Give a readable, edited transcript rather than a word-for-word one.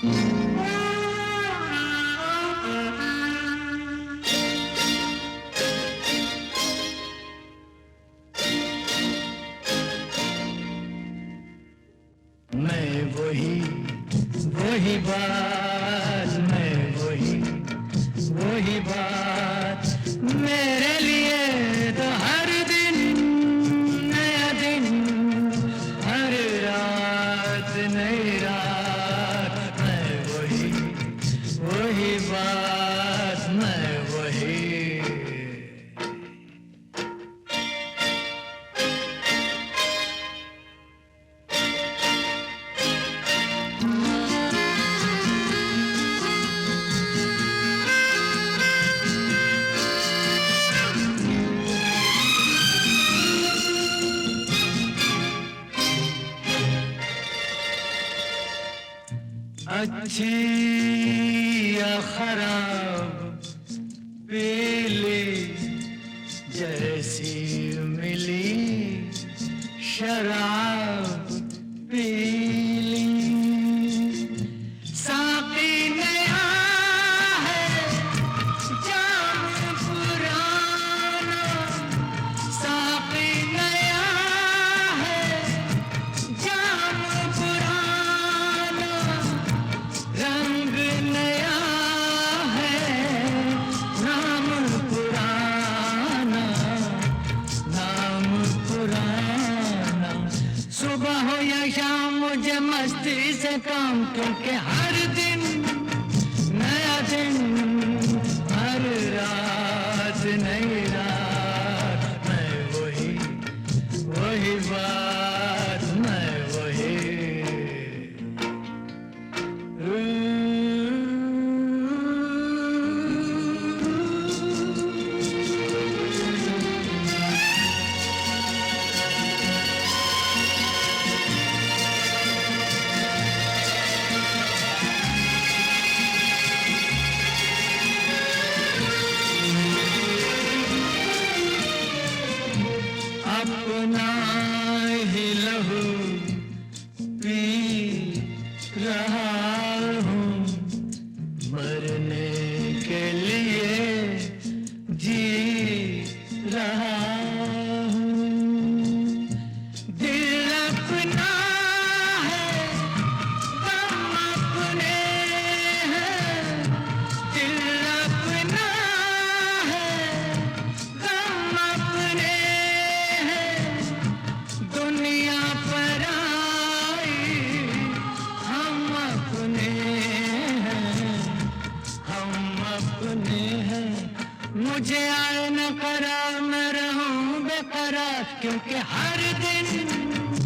मैं वही बात, मैं वही बात, मेरे लिए तो हर दिन नया दिन, हर रात नई रात। मैं वही बात, मैं वही। अच्छी या खराब, पीली जैसी मिली शराब पीली। साकी नया है जाम पुराना, साकी नया है जाम पुराना, रंग नया है नाम पुराना, नाम पुराना। सुबह हो या शाम मुझे मस्ती से काम, क्योंकि हर दिन नया दिन, हर रात नई रात। मैं वही बात, मैं वही। अपना ही लहू पी रहा हूँ, मरने के लिए जी रहा हूँ। दिल अपना है, गम अपने हैं, दिल अपना है, गम अपने हैं। दुनिया पर आई, हम अपने हैं, हम अपने हैं। मुझे आए न करार, मैं रहूं बेकरार, क्योंकि हर दिन